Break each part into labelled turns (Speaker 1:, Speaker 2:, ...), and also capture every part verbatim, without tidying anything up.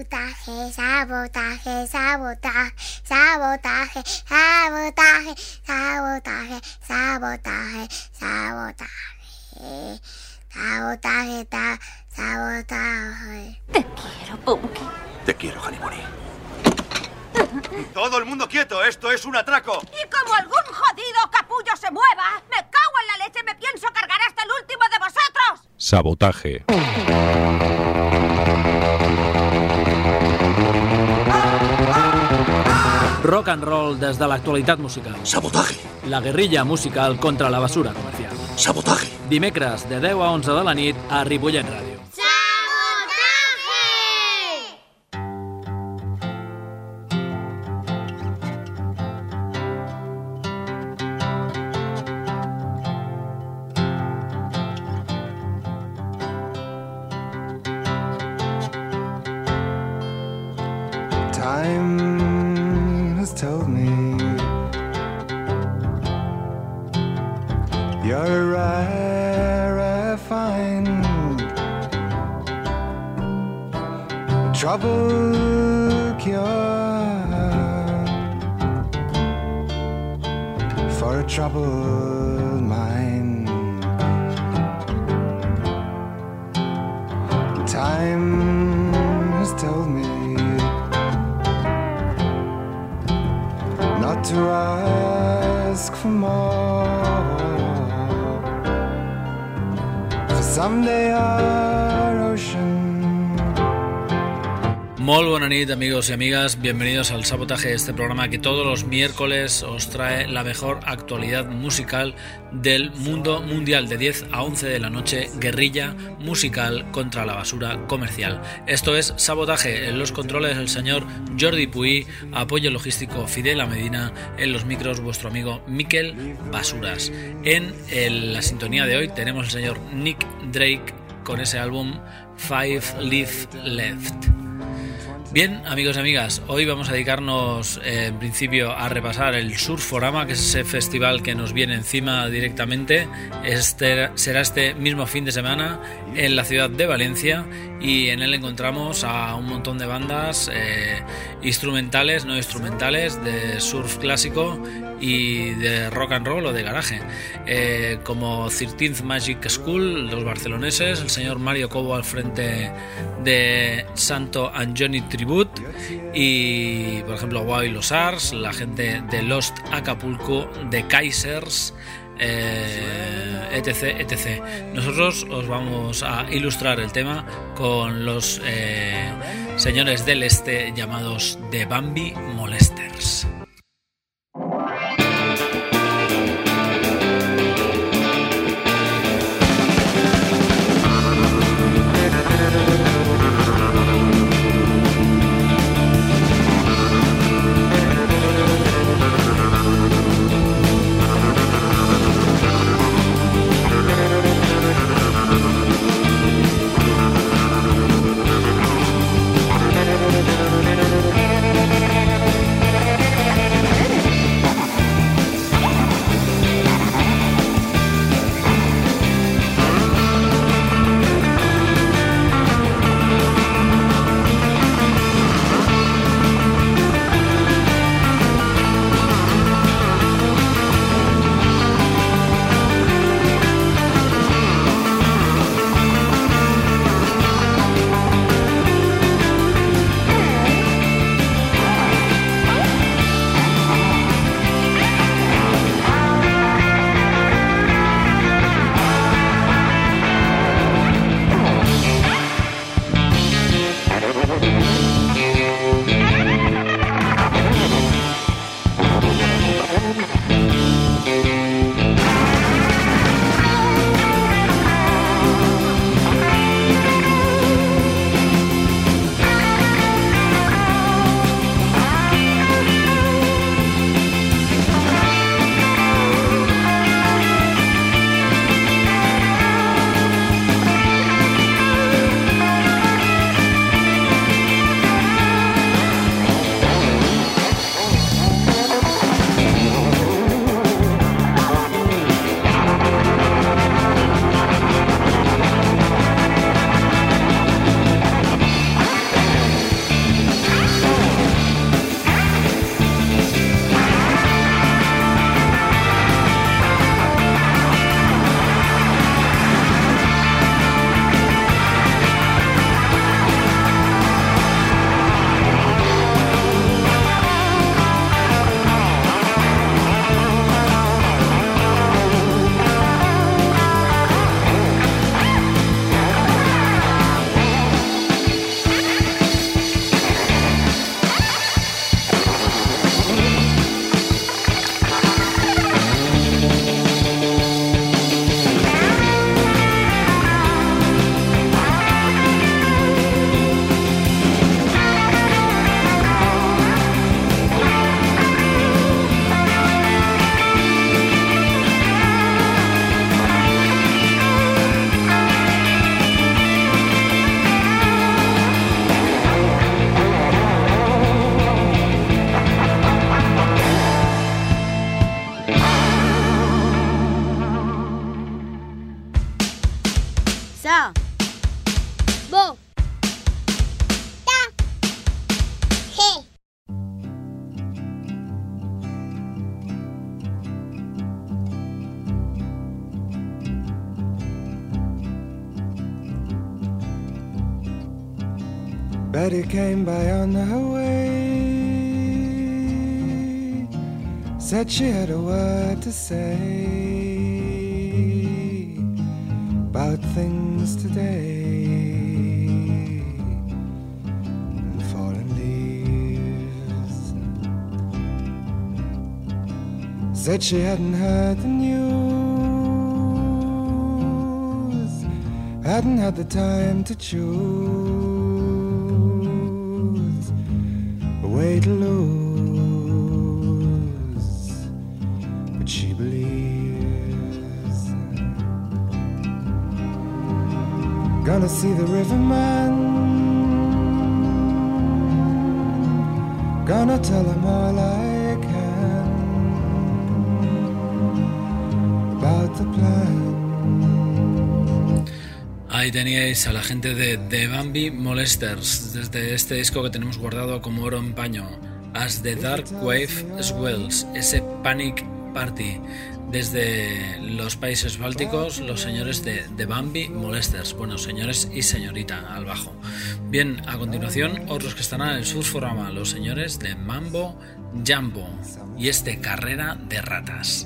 Speaker 1: Sabotaje, sabotaje, sabotaje, sabotaje, sabotaje, sabotaje, sabotaje, sabotaje, sabotaje, ta, sabotaje.
Speaker 2: Te quiero, Punky.
Speaker 3: Te quiero, Honeymoney. ¡Todo el mundo quieto! ¡Esto es un atraco!
Speaker 2: Y como algún jodido capullo se mueva, me cago en la leche, me pienso cargar hasta el último de vosotros.
Speaker 4: Sabotaje.
Speaker 5: Rock and roll des de l'actualitat musical.
Speaker 3: Sabotaje.
Speaker 5: La guerrilla musical contra la basura comercial.
Speaker 3: Sabotaje.
Speaker 5: Dimecres de deu a onze de la nit a Ripollet Ràdio.
Speaker 6: Time has told me you're a rare find, trouble cure for a troubled mind. Time has told me not to ask for more, for someday our ocean.
Speaker 5: Molt bona nit, amigos y amigas, bienvenidos al Sabotaje, este programa que todos los miércoles os trae la mejor actualidad musical del mundo mundial, de diez a once de la noche, guerrilla musical contra la basura comercial. Esto es Sabotaje, en los controles el señor Jordi Puy, apoyo logístico Fidel Medina, en los micros vuestro amigo Miquel Basuras. En el, la sintonía de hoy tenemos el señor Nick Drake con ese álbum Five Live Left. Bien, amigos y amigas, hoy vamos a dedicarnos eh, en principio a repasar el Surforama, que es ese festival que nos viene encima directamente. Este será este mismo fin de semana en la ciudad de Valencia y en él encontramos a un montón de bandas eh, instrumentales, no instrumentales, de surf clásico y de rock and roll o de garaje, eh, como thirteenth Magic School, los barceloneses, el señor Mario Cobo al frente de Santo and Johnny Tribute y, por ejemplo, Wild Los Ars, la gente de Lost Acapulco, de Kaisers, eh, etc, etc. Nosotros os vamos a ilustrar el tema con los eh, señores del este llamados The Bambi Molesters.
Speaker 1: Sabotaje.
Speaker 4: Sa. Bo.
Speaker 1: Ta. He.
Speaker 6: Betty came by on her way, said she had a word to say about things today and fallen leaves. Said she hadn't heard the news, hadn't had the time to choose way to lose, but she believes. Gonna see the riverman, gonna tell him all I can about the plan.
Speaker 5: Ahí teníais a la gente de The Bambi Molesters, desde este disco que tenemos guardado como oro en paño, As the Dark Wave Swells, ese Panic Party, desde los países bálticos, los señores de The Bambi Molesters, bueno, señores y señorita al bajo. Bien, a continuación, otros que estarán en el Surforama, los señores de Mambo Jambo, y este Carrera de Ratas.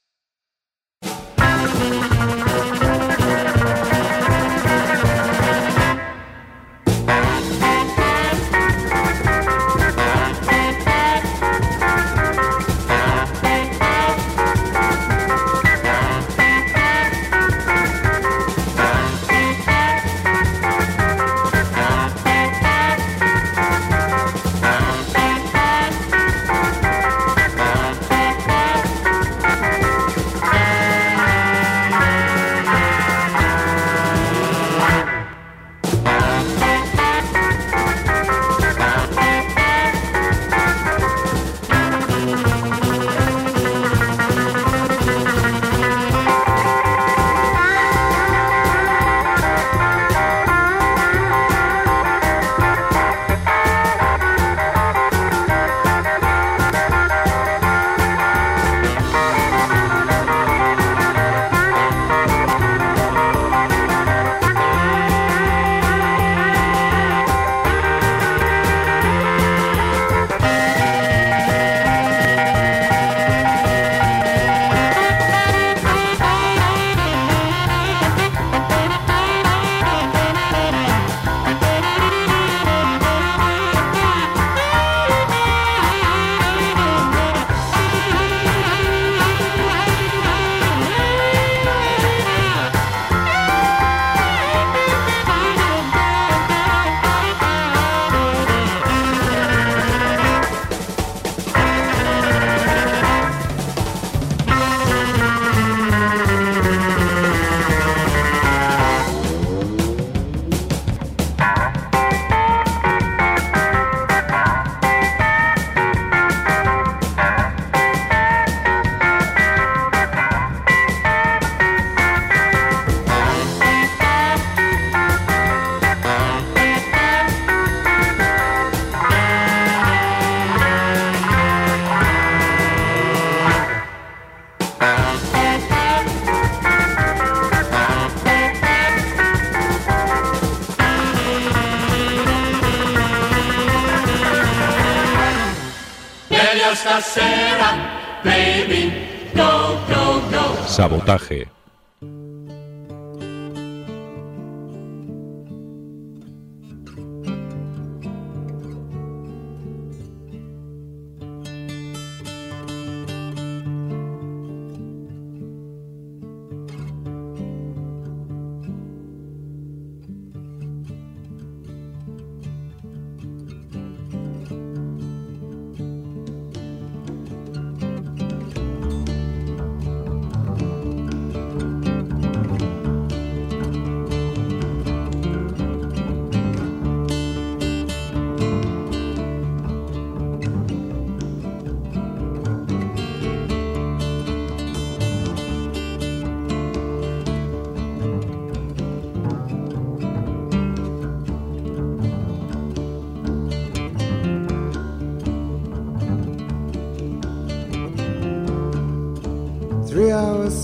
Speaker 7: Sabotaje.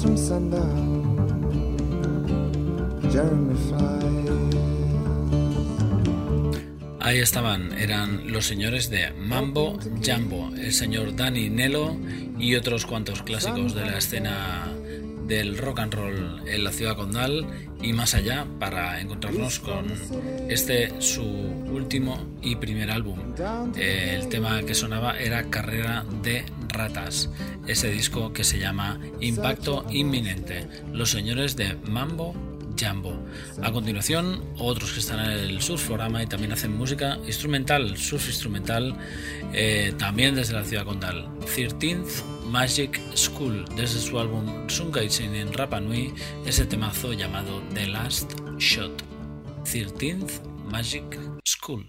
Speaker 6: from sundown. Jeremy Fly.
Speaker 5: Ahí estaban, eran los señores de Mambo Jambo, el señor Danny Nello y otros cuantos clásicos de la escena del rock and roll en la ciudad condal y más allá, para encontrarnos con este su último y primer álbum. El tema que sonaba era Carrera de Ratas, ese disco que se llama Impacto Inminente, los señores de Mambo Jambo. A continuación, otros que están en el Surforama y también hacen música instrumental, surf instrumental, eh, también desde la ciudad condal. thirteenth Magic School, desde su álbum Sungaitsin en Rapa Nui, ese temazo llamado The Last Shot. thirteenth Magic School.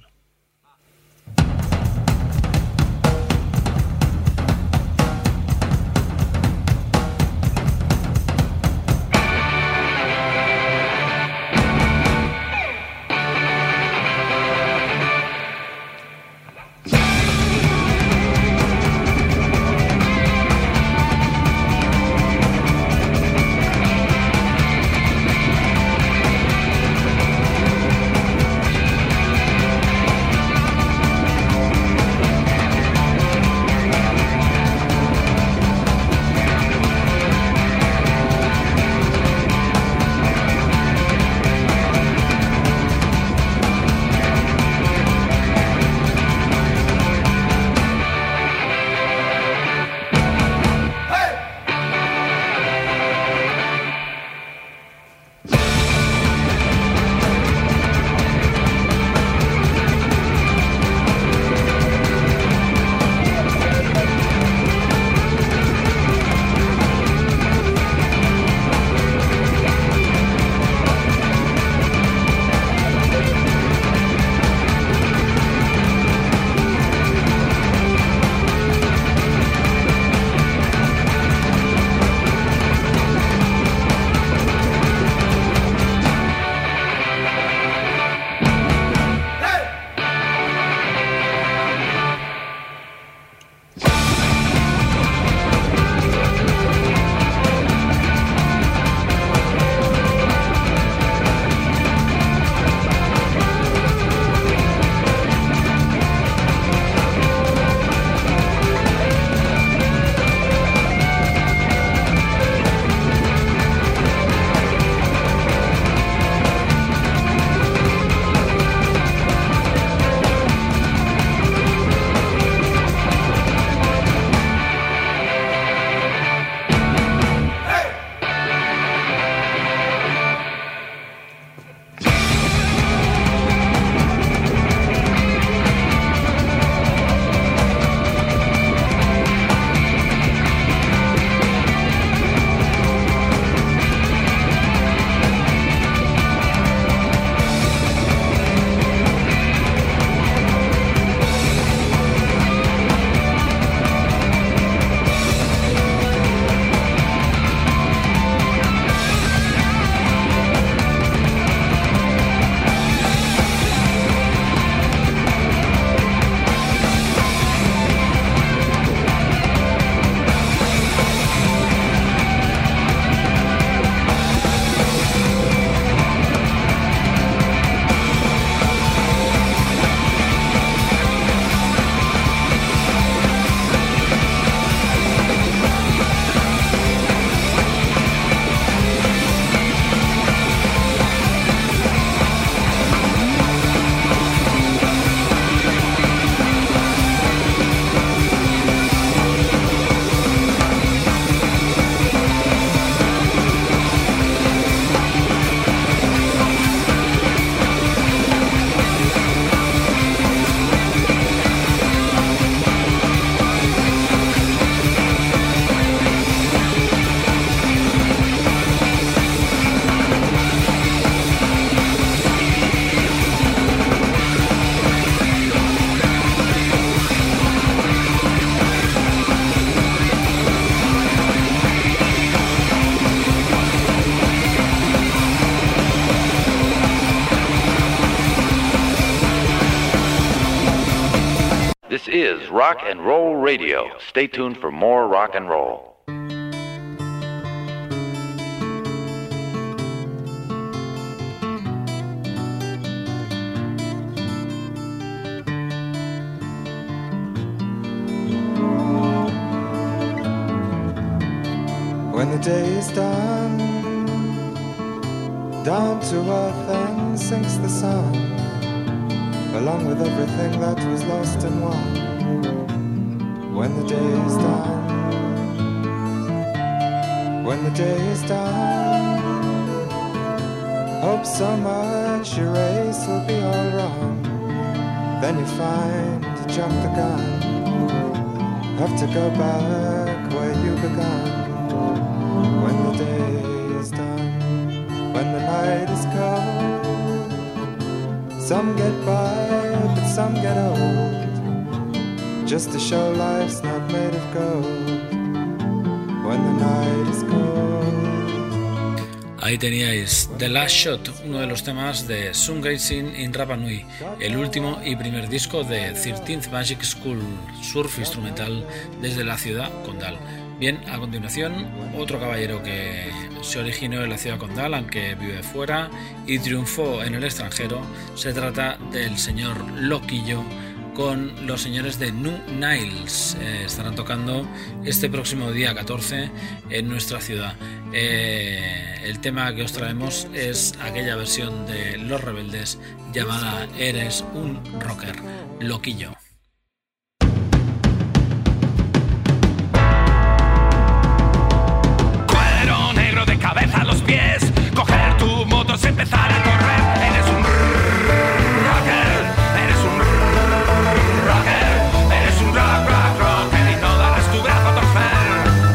Speaker 8: This is Rock and Roll Radio. Stay tuned for more rock and roll.
Speaker 6: when the day is done, down to earth and sinks the sun, along with everything that was lost and won. When the day is done, when the day is done, hope so much your race will be all wrong. Then you find you jumped the gun, have to go back where you began. When the day is done, when the night is cold, some get by, but some get old, just to show life's not made of gold. When the night is cold.
Speaker 5: Ahí teníais The Last Shot, uno de los temas de Sungazing in Rapa Nui, el último y primer disco de thirteenth Magic School, surf instrumental desde la ciudad condal. Bien, a continuación, otro caballero que se originó en la ciudad condal, aunque vive fuera, y triunfó en el extranjero. Se trata del señor Loquillo, con los señores de New Niles. Eh, estarán tocando este próximo día catorce en nuestra ciudad. Eh, el tema que os traemos es aquella versión de Los Rebeldes llamada Eres un rocker, Loquillo.
Speaker 8: Cuero negro de cabeza a los pies, coger tu moto y empezar a correr. Eres un rocker, eres un rocker, eres un rock, rock, rocker y no darás tu brazo a torcer.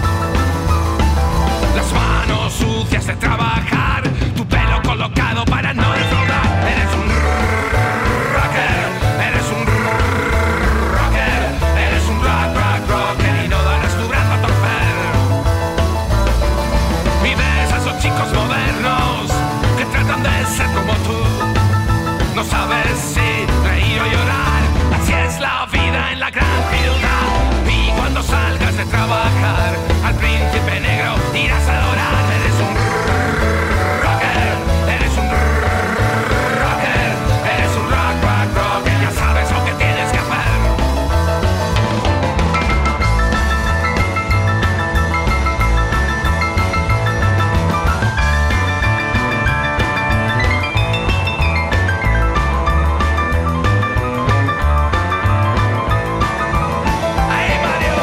Speaker 8: Las manos sucias de trabajar, tu pelo colocado para no defraudar. Eres un rocker, eres un rocker, eres un rock, rock, rocker y no darás tu brazo a torcer. Y ves a esos chicos modernos que tratan de ser como tú. No sabes si reír o llorar, así es la vida en la gran ciudad. Y cuando salgas de trabajar, al príncipe negro irás a adorar. Eres un rocker, eres un rocker, eres un rock, rock, rocker, ya sabes lo que tienes que hacer. ¡Ay, Mario!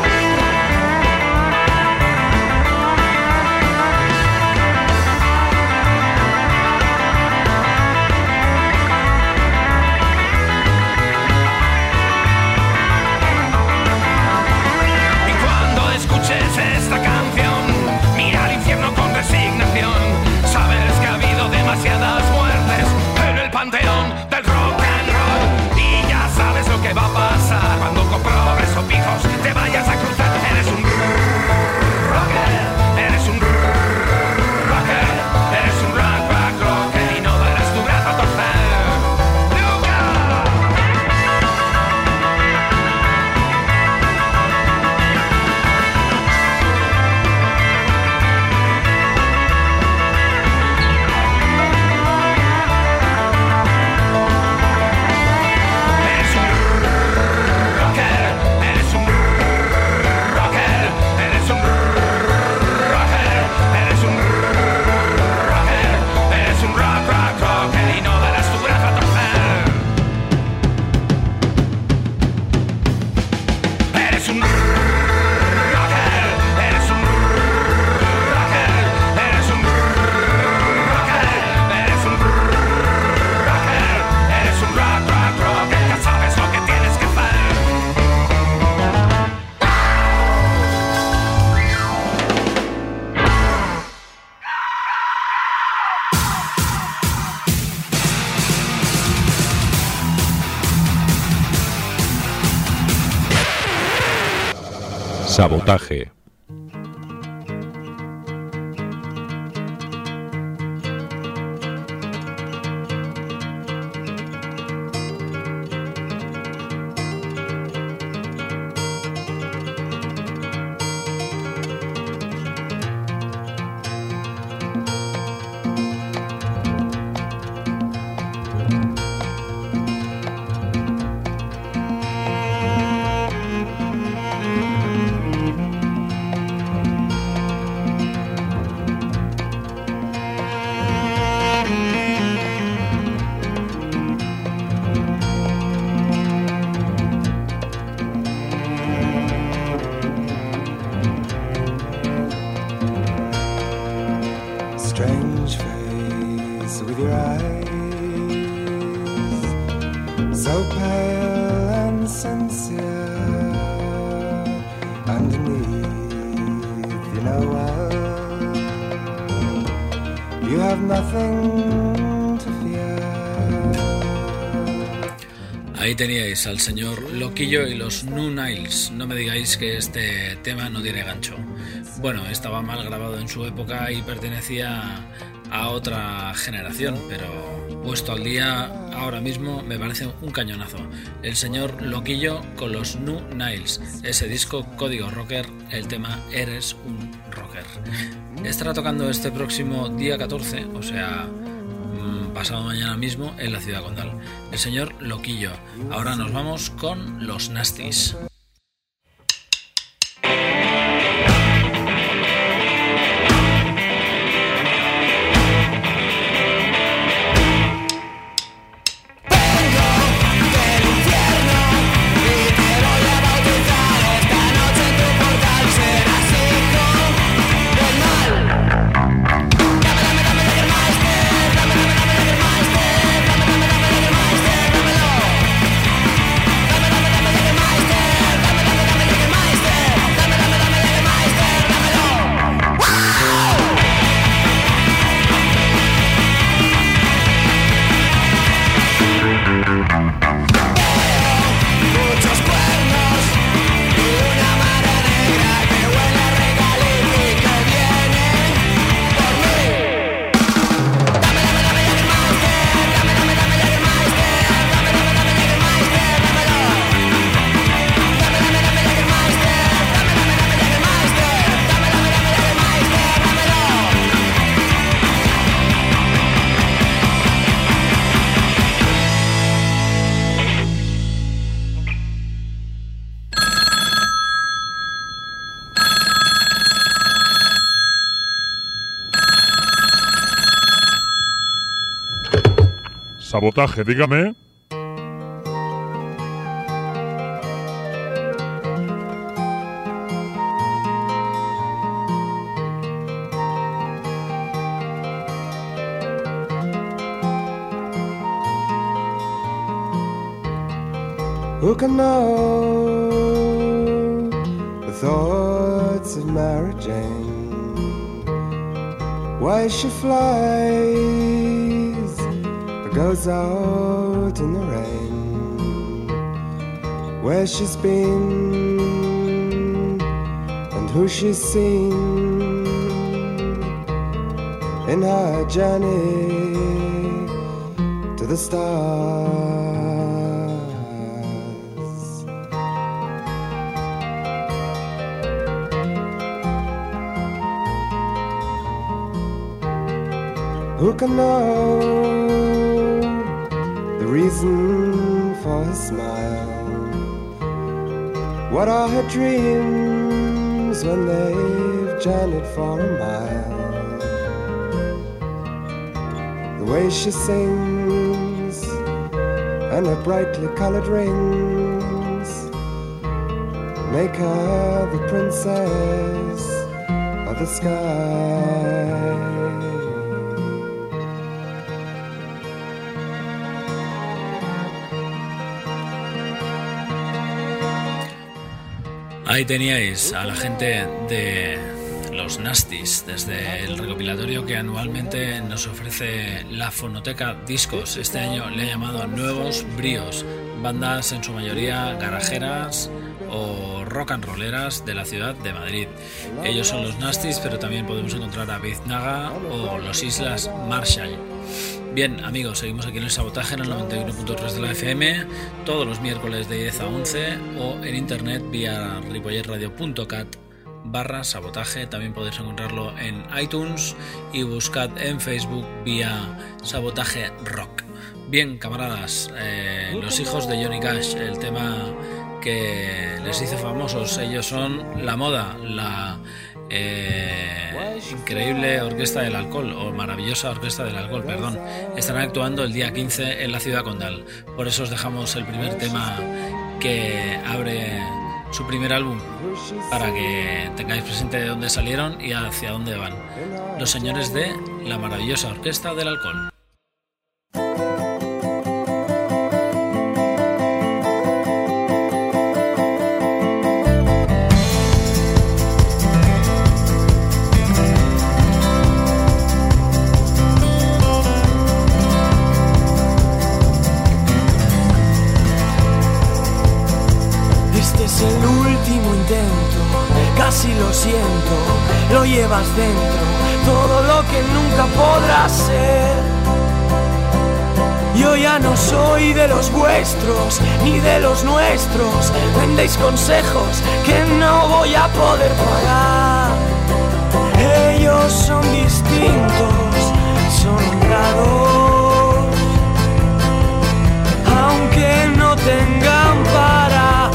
Speaker 8: Y cuando escuches esta canción, mira al infierno con resignación. Sabes que ha habido demasiadas muertes en el panteón del rock and roll. Y ya sabes lo que va a pasar cuando con progreso pijos te vayas a cruzar. Eres un rocker, eres un rocker, eres un rock, rock, rocker y no darás tu brazo a torcer. ¡Nunca! Eres un rocker, eres un rocker, eres un rocker, eres un rocker, eres un rock, rock, rocker y no darás tu brazo a torcer. Eres un rocker, eres un rocker, eres un rocker, eres un rocker, eres un rock, rock, rocker, ya sabes lo que tienes que hacer.
Speaker 7: Sabotaje.
Speaker 6: with your eyes so pale and sincere. Underneath, you know well, you have nothing to fear.
Speaker 5: Ahí teníais al señor Loquillo y los New Niles. No me digáis que este tema no tiene gancho. Bueno, estaba mal grabado en su época y pertenecía a otra generación, pero puesto al día ahora mismo me parece un cañonazo. El señor Loquillo con los New Niles, ese disco Código Rocker, el tema Eres un Rocker. Estará tocando este próximo día catorce, o sea, pasado mañana mismo, en la Ciudad Condal. El señor Loquillo. Ahora nos vamos con los Nasties.
Speaker 7: Sabotaje, dígame.
Speaker 6: Who can know the thoughts of Mary Jane? Why she flies or goes out in the rain? Where she's been and who she's seen in her journey to the stars. Who can know the reason for her smile? What are her dreams when they've journeyed for a mile? The way she sings and her brightly colored rings make her the princess of the sky.
Speaker 5: Ahí teníais a la gente de los Nasties, desde el recopilatorio que anualmente nos ofrece la Fonoteca Discos. Este año le he llamado Nuevos Bríos, bandas en su mayoría garajeras o rock and rolleras de la ciudad de Madrid. Ellos son los Nasties, pero también podemos encontrar a Biznaga o los Islas Marshall. Bien, amigos, seguimos aquí en el Sabotaje en el noventa y uno punto tres de la F M, todos los miércoles de diez a once, o en internet vía ripolletradio punto cat barra sabotaje. También podéis encontrarlo en iTunes y buscad en Facebook vía Sabotaje Rock. Bien, camaradas, eh, los hijos de Johnny Cash, el tema que les hizo famosos, ellos son La Moda, la eh, increíble Orquesta del Alcohol, o maravillosa Orquesta del Alcohol, perdón. Estarán actuando el día quince en la Ciudad Condal. Por eso os dejamos el primer tema que abre su primer álbum, para que tengáis presente de dónde salieron y hacia dónde van. Los señores de la maravillosa Orquesta del Alcohol.
Speaker 9: intento, casi lo siento, lo llevas dentro, todo lo que nunca podrás ser. Yo ya no soy de los vuestros, ni de los nuestros, vendéis consejos que no voy a poder pagar. Ellos son distintos, son honrados, aunque no tengan para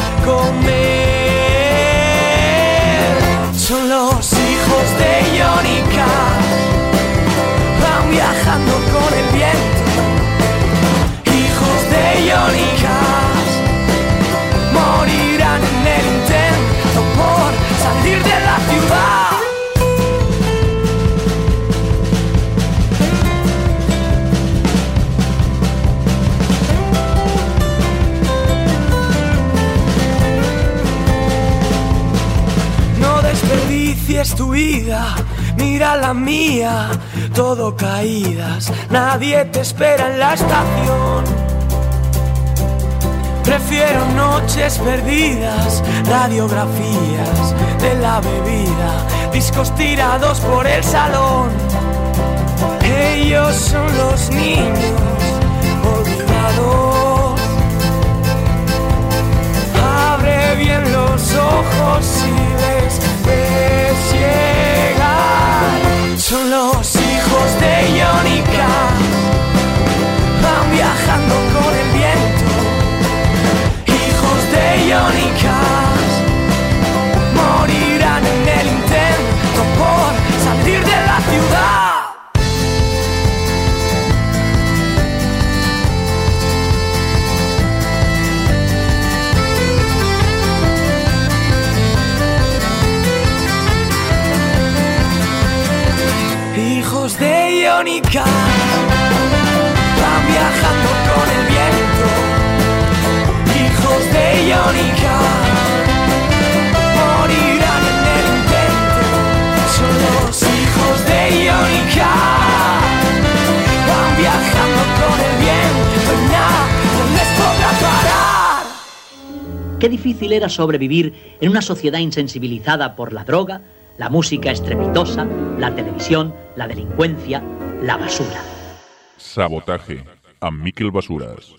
Speaker 9: comer. Son los hijos de Johnny Cash, van viajando con el viento. Hijos de Johnny Cash, morirán en el intento por salir de la ciudad. Desperdicies tu vida, mira la mía, todo caídas, nadie te espera en la estación. Prefiero noches perdidas, radiografías de la bebida, discos tirados por el salón. Ellos son los niños olvidados. Abre bien los ojos y les ves llegar. Son los hijos de Johnny Cash, van viajando con el viento. Hijos de Johnny Cash, morirán en el intento por salir de la ciudad. Hijos de Johnny Cash, van viajando con el viento. Hijos de Johnny Cash, morirán en el intento. Son los hijos de Johnny Cash, van viajando con el viento y nada no les podrá parar.
Speaker 10: Qué difícil era sobrevivir en una sociedad insensibilizada por la droga, la música estrepitosa, la televisión, la delincuencia, la basura.
Speaker 7: Sabotaje, amb Miquel Basuras.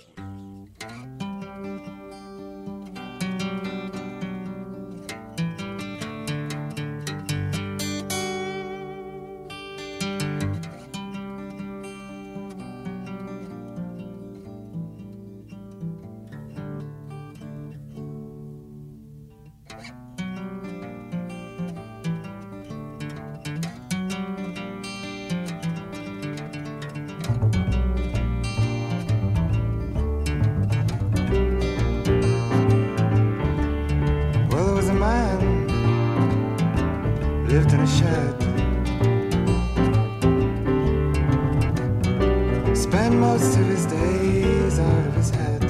Speaker 6: Lived in a shed, spent most of his days out of his head,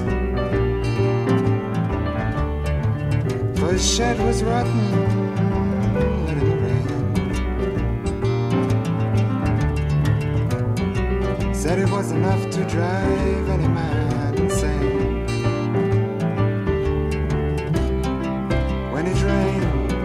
Speaker 6: for his shed was rotten when it rained. Said it was enough to drive any man insane. When it rained,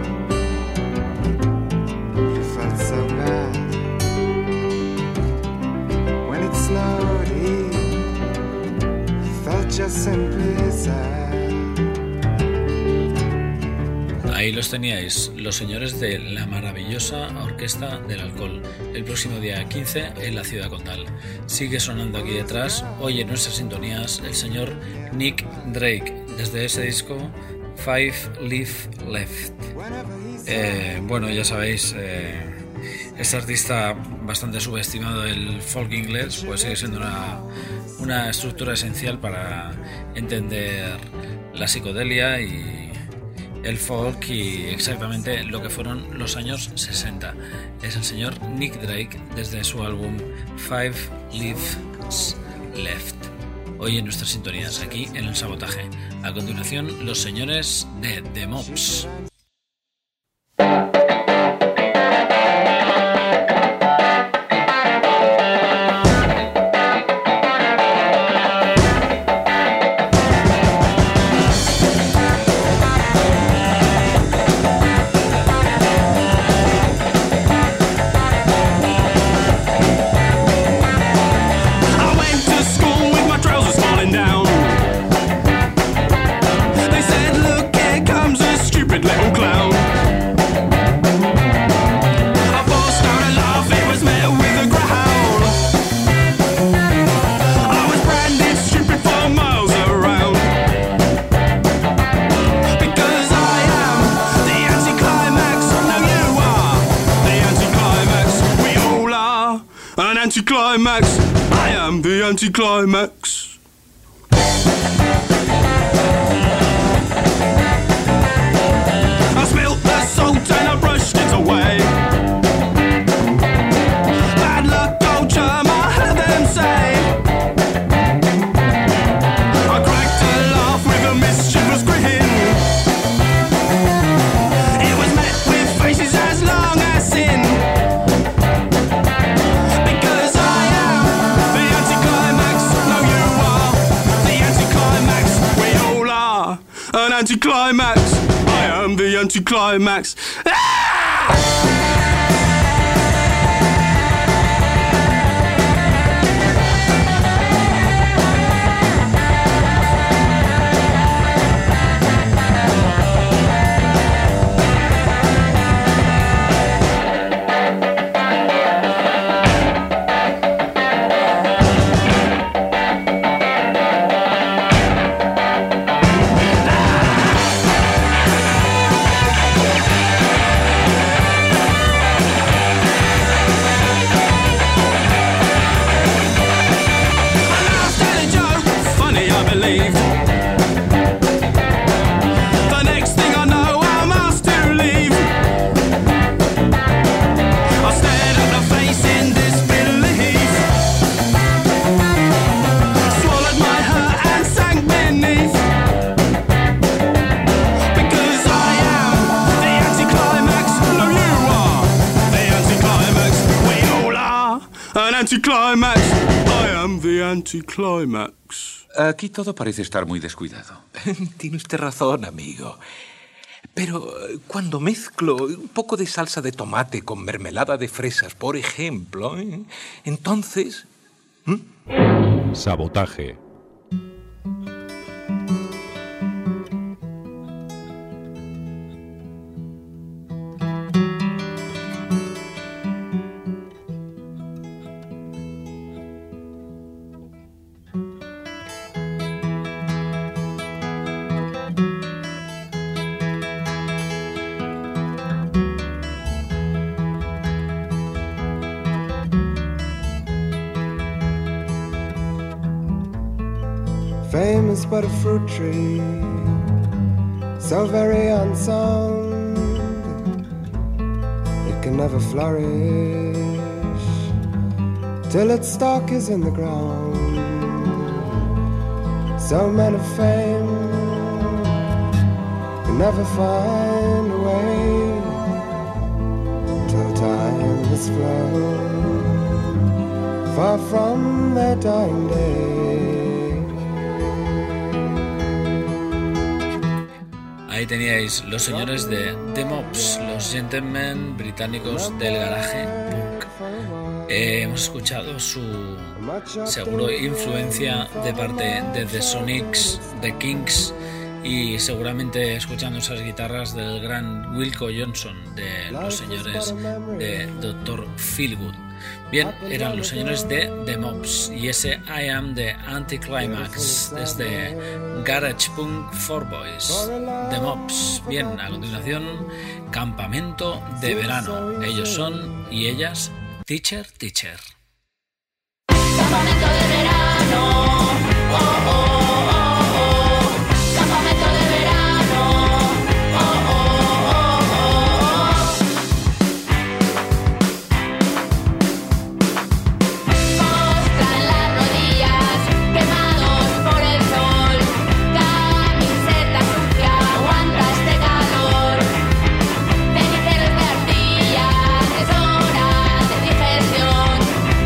Speaker 5: Ahí los teníais, los señores de la maravillosa Orquesta del Alcohol, el próximo día quince en la Ciudad Condal. Sigue sonando aquí detrás, hoy en nuestras sintonías, el señor Nick Drake, desde ese disco Five Live Left. Eh, bueno, ya sabéis, eh, este artista bastante subestimado del folk inglés, pues sigue siendo una, una estructura esencial para entender la psicodelia y el folk y exactamente lo que fueron los años sesenta. Es el señor Nick Drake desde su álbum Five Lives Left. Hoy en nuestras sintonías, aquí en el Sabotaje. A continuación, los señores de The Mops.
Speaker 11: anticlimax. I am the anticlimax. I spilt the salt and I brushed it away. Bad luck, old chum, I heard them say. I cracked a laugh with a mischievous grin. It was met with faces as long as sin. Because I am the anticlimax. No, you are the anticlimax. We all are an anticlimax. I am the anticlimax. Ah! Anticlimax. I am the anticlimax.
Speaker 12: Aquí todo parece estar muy descuidado.
Speaker 13: Tiene usted razón, amigo. Pero cuando mezclo un poco de salsa de tomate con mermelada de fresas, por ejemplo, ¿eh? entonces... ¿Mm?
Speaker 7: Sabotaje.
Speaker 6: Famous but a fruit tree, so very unsound, it can never flourish till its stalk is in the ground. So men of fame can never find a way till time is flown far from their dying day.
Speaker 5: Ahí teníais los señores de The Mops, los gentlemen británicos del garaje punk. Eh, hemos escuchado su seguro influencia de parte de The Sonics, The Kinks y seguramente escuchando esas guitarras del gran Wilco Johnson de los señores de doctor Feelgood. Bien, eran los señores de The Mops y ese I Am the Anticlimax desde Garage Punk for Boys. The Mops. Bien, a continuación, Campamento de Verano. Ellos son y ellas Teacher Teacher.
Speaker 14: Campamento de verano. Oh, oh, oh, oh. Campamento de verano. Oh, oh, oh, oh. Mostra en las rodillas, quemados por el sol. Camiseta sucia, aguanta este calor. Ceniceros de arcilla, es hora de digestión.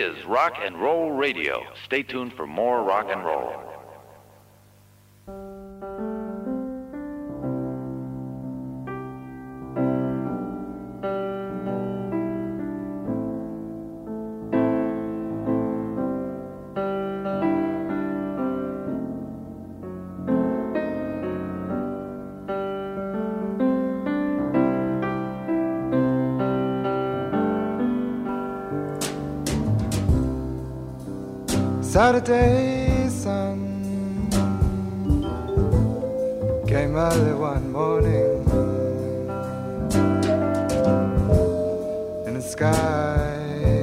Speaker 15: is Rock and Roll Radio. Stay tuned for more rock and roll.
Speaker 6: Saturday sun came early one morning in a sky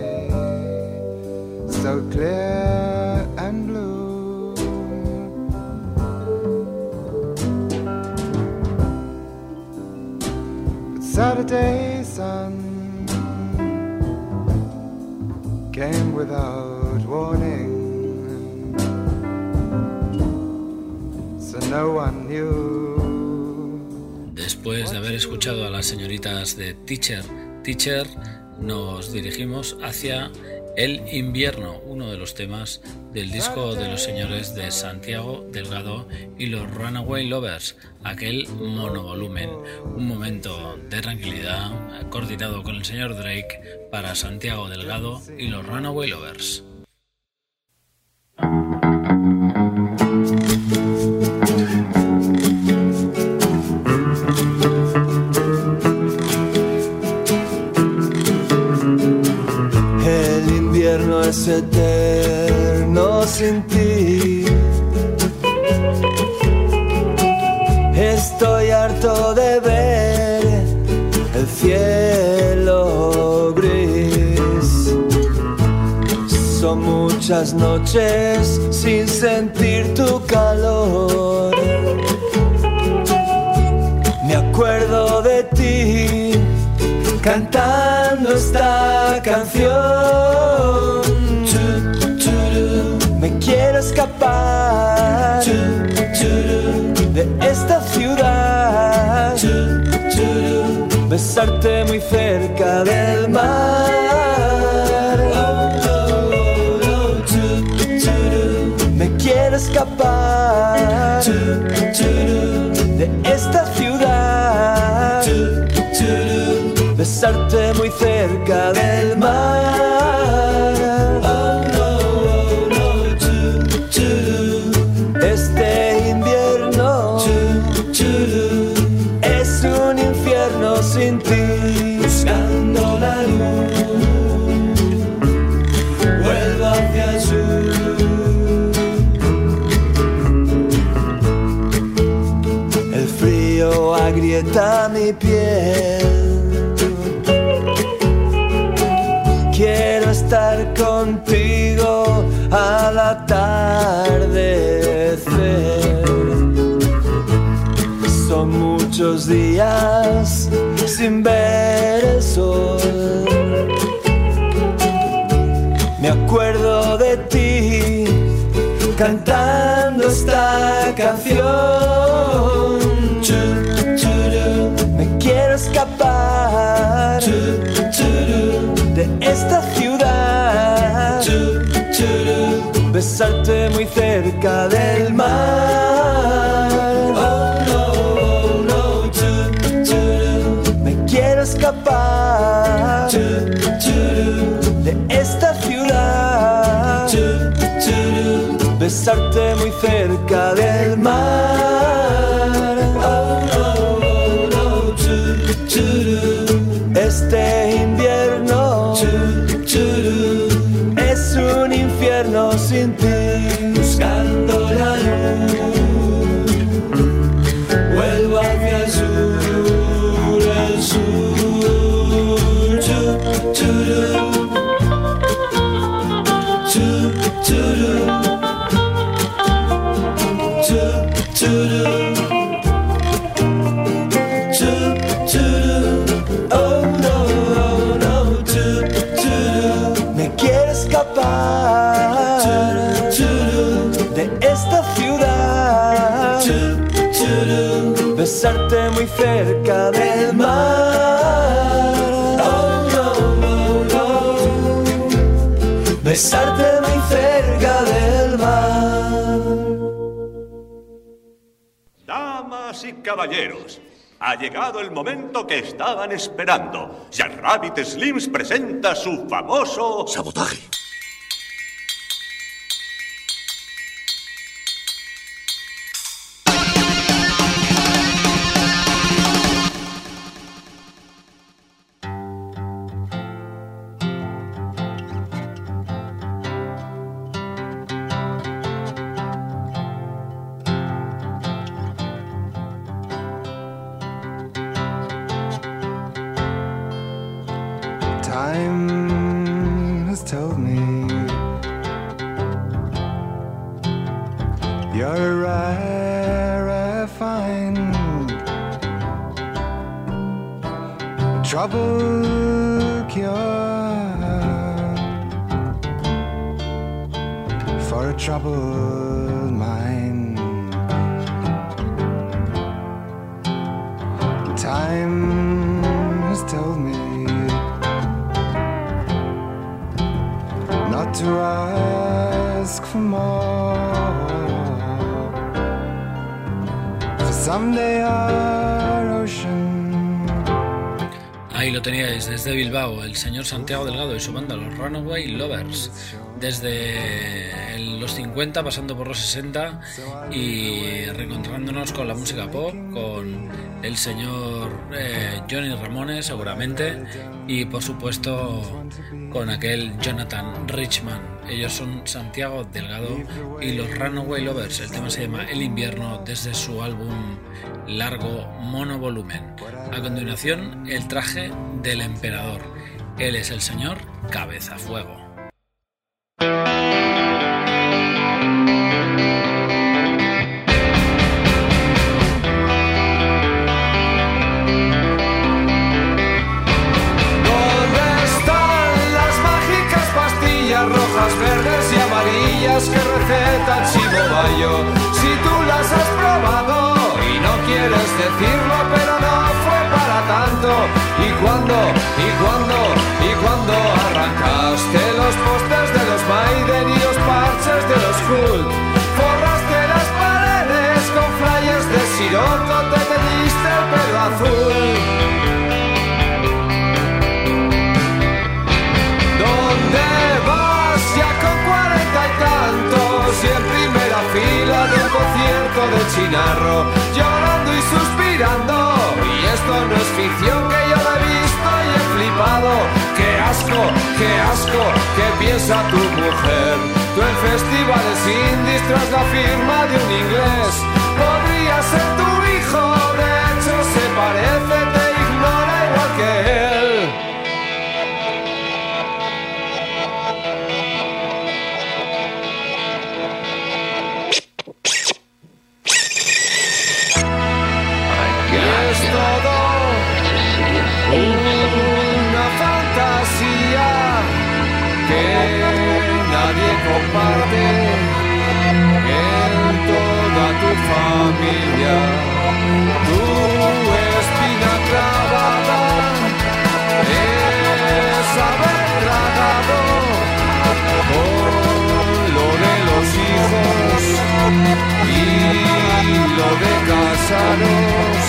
Speaker 6: so clear and blue. But Saturday sun came without warning.
Speaker 5: Después de haber escuchado a las señoritas de Teacher, Teacher, nos dirigimos hacia El Invierno, uno de los temas del disco de los señores de Santiago Delgado y los Runaway Lovers, aquel monovolumen, un momento de tranquilidad coordinado con el señor Drake para Santiago Delgado y los Runaway Lovers.
Speaker 9: Es eterno sin ti. Estoy harto de ver el cielo gris. Son muchas noches sin sentir tu calor. Me acuerdo de ti cantando esta canción. Me quiero escapar de esta ciudad, besarte muy cerca del mar. Me quiero escapar de esta ciudad, besarte muy cerca del mar. Este invierno es un infierno sin ti. Buscando la luz, vuelvo hacia el sur. El frío agrieta mi piel. Quiero estar contigo al atardecer. Son muchos días sin ver el sol. Me acuerdo de ti cantando esta canción. Me quiero escapar de esta ciudad, besarte muy cerca del mar. Oh no, no, me quiero escapar de esta ciudad, besarte muy cerca del mar. Oh no, no, este invierno es un infierno sin ti. Buscando la luz, vuelvo hacia el sur, el sur. Chu, churu, chu, churu, chu, churu, chu, churu. Oh no, oh no, chu, churu. Me quiero escapar de esta ciudad, besarte muy cerca del mar. Oh no, oh no, besarte muy cerca del mar.
Speaker 3: Damas y caballeros, ha llegado el momento que estaban esperando. Jack Rabbit Slims presenta su famoso...
Speaker 16: Sabotaje.
Speaker 6: Time has told me you're a rare find, a trouble cure for a troubled mind. Time has told me not to ask for more, for someday our ocean.
Speaker 5: Ahí lo teníais, desde Bilbao, el señor Santiago Delgado y su banda, los Runaway Lovers, desde el, los cincuenta pasando por los sesenta y reencontrándonos con la música pop, con el señor eh, Johnny Ramones seguramente, y por supuesto con aquel Jonathan Richman. Ellos son Santiago Delgado y los Runaway Lovers. El tema se llama El invierno, desde su álbum largo monovolumen. A continuación, el traje del emperador. Él es el señor Cabezafuego.
Speaker 9: Rojas, verdes y amarillas que receta el Chivo Bayo. Si tú las has probado y no quieres decirlo, pero no fue para tanto. Y cuando, y cuando, y cuando arrancaste los postes de los Maiden y los parches de los Cult, forraste las paredes con flyers de Siroco, te teñiste el pelo azul. ¿Dónde vas ya con cuarenta y tantos y en primera fila de un concierto de Chinarro, llorando y suspirando? Y esto no es ficción, que yo lo he visto y he flipado. ¡Qué asco, qué asco, qué piensa tu mujer! Tú en festivales indies tras la firma de un inglés. Podría ser tu hijo, de hecho se parece, te ignora igual que él. Una fantasía que nadie comparte en toda tu familia. Tu espina clavada es haber tragado con lo de los hijos y lo de casaros.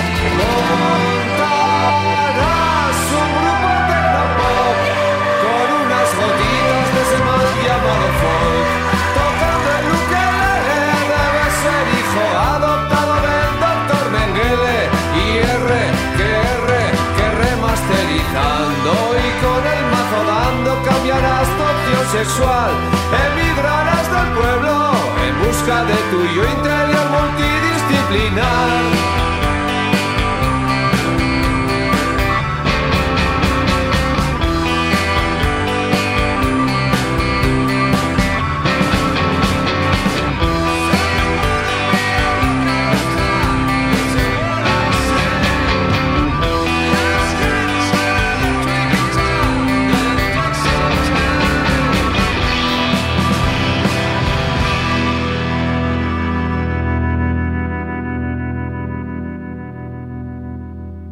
Speaker 9: Montarás un grupo tecnopop con unas gotitas de ese mal llamado folk. Tocando el ukelele, debe ser hijo adoptado del doctor Mengele. Y R, que R, que remasterizando y con el mazo dando cambiarás tu opción sexual. Emigrarás del pueblo en busca de tu yo interior multidisciplinar.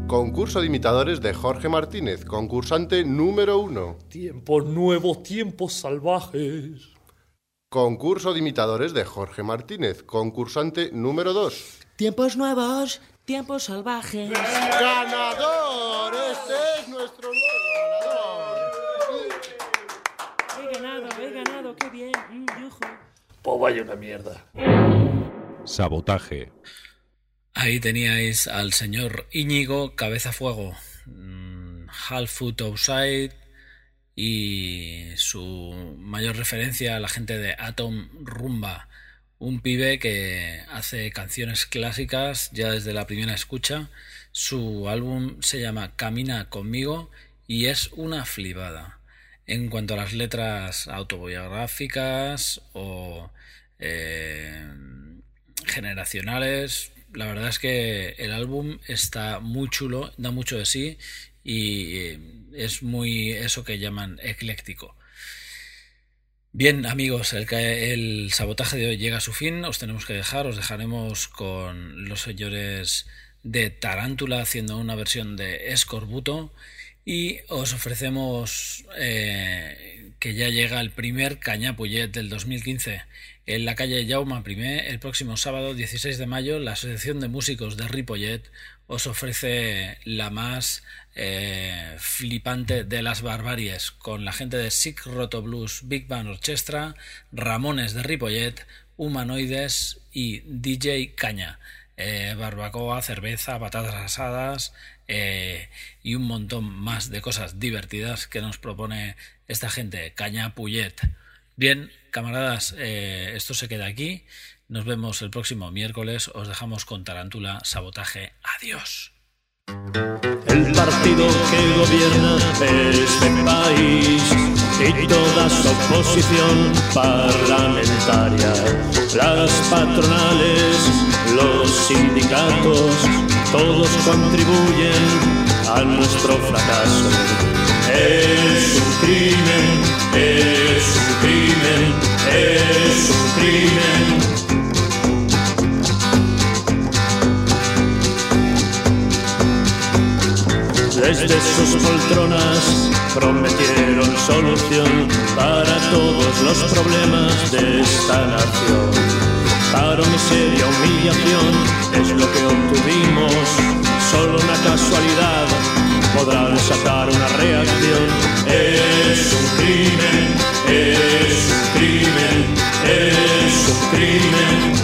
Speaker 16: Concurso de imitadores de Jorge Martínez, concursante número uno.
Speaker 17: Tiempos nuevos, tiempos salvajes.
Speaker 16: Concurso de imitadores de Jorge Martínez, concursante número dos.
Speaker 18: Tiempos nuevos, tiempos salvajes.
Speaker 16: ¡Ganador! Este es nuestro nuevo ganador.
Speaker 18: He ganado, he ganado, qué bien. Mm, yujú.
Speaker 17: Pues vaya una mierda.
Speaker 7: Sabotaje.
Speaker 5: Ahí teníais al señor Íñigo Cabeza Fuego, Half Foot Outside, y su mayor referencia a la gente de Atom Rumba, un pibe que hace canciones clásicas ya desde la primera escucha. Su álbum se llama Camina Conmigo y es una flipada. En cuanto a las letras autobiográficas o eh, generacionales, la verdad es que el álbum está muy chulo, da mucho de sí y es muy eso que llaman ecléctico. Bien, amigos, el, el sabotaje de hoy llega a su fin. Os tenemos que dejar, os dejaremos con los señores de Tarántula haciendo una versión de Escorbuto y os ofrecemos eh, que ya llega el primer Canyapullet del dos mil quince. En la calle Jaume I, el próximo sábado dieciséis de mayo, la Asociación de Músicos de Ripollet os ofrece la más eh, flipante de las barbaries, con la gente de Sick Roto Blues Big Band Orchestra, Ramones de Ripollet, Humanoides y D J Caña. Eh, barbacoa, cerveza, patatas asadas eh, y un montón más de cosas divertidas que nos propone esta gente, Canyapullet. Bien, camaradas, eh, esto se queda aquí. Nos vemos el próximo miércoles. Os dejamos con Tarántula, Sabotaje. Adiós.
Speaker 19: El partido que gobierna este país y toda su oposición parlamentaria, las patronales, los sindicatos, todos contribuyen a nuestro fracaso. Es un crimen, es un crimen, es un crimen. Desde sus poltronas prometieron solución para todos los problemas de esta nación. Paro, miseria, humillación es lo que obtuvimos. Solo una casualidad podrá desatar una reacción. Es un crimen, es un crimen, es un crimen.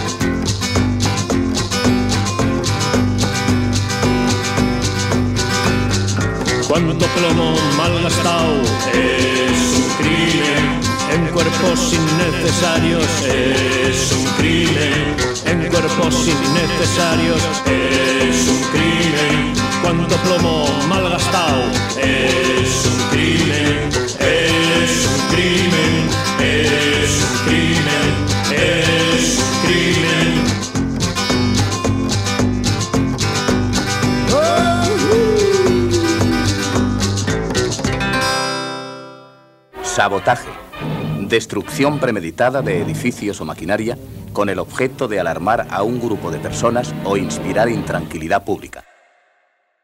Speaker 19: Cuánto plomo malgastado es un crimen, en cuerpos innecesarios es un crimen, en cuerpos innecesarios es un crimen. Cuánto plomo malgastado es un crimen, es un crimen, es un crimen, es un crimen.
Speaker 20: Sabotaje. Destrucción premeditada de edificios o maquinaria con el objeto de alarmar a un grupo de personas o inspirar intranquilidad pública.